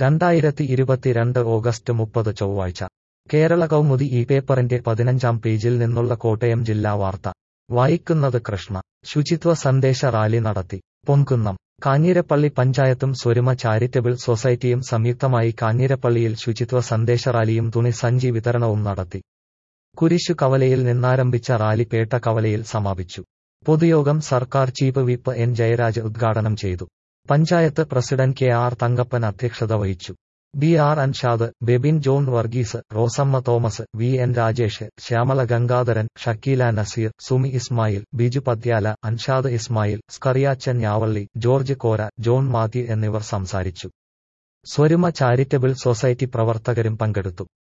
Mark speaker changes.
Speaker 1: 2022 August 30 ചൊവ്വാഴ്ച കേരള കൗമുദി ഈ പേപ്പറിന്റെ 15-ാം പേജിൽ നിന്നുള്ള കോട്ടയം ജില്ലാ വാർത്ത വായിക്കുന്നത് കൃഷ്ണ. ശുചിത്വ സന്ദേശ റാലി നടത്തി. പൊൻകുന്നം. കാഞ്ഞിരപ്പള്ളി പഞ്ചായത്തും സ്വരുമ ചാരിറ്റബിൾ സൊസൈറ്റിയും സംയുക്തമായി കാഞ്ഞിരപ്പള്ളിയിൽ ശുചിത്വ സന്ദേശ റാലിയും തുണി സഞ്ചി വിതരണവും നടത്തി. കുരിശു കവലയിൽ നിന്നാരംഭിച്ച റാലി പേട്ട കവലയിൽ സമാപിച്ചു. പൊതുയോഗം സർക്കാർ ചീഫ് വിപ്പ് എൻ ജയരാജ് ഉദ്ഘാടനം ചെയ്തു. Panchayat president K R Thankappan അധ്യക്ഷത വഹിച്ചു. B R Anshad, Bebin John Varghese, Rosamma Thomas, V N Rajesh, Shyamala Gangadharan, Shakeela Nazeer, Sumi Ismail, Biju Pathyala, Anshad Ismail, Skariachan Njavally, George Kora, John Mathew എന്നിവർ സംസാരിച്ചു. സ്വരുമ ചാരിറ്റബിൾ സൊസൈറ്റി പ്രവർത്തകരും പങ്കെടുത്തു.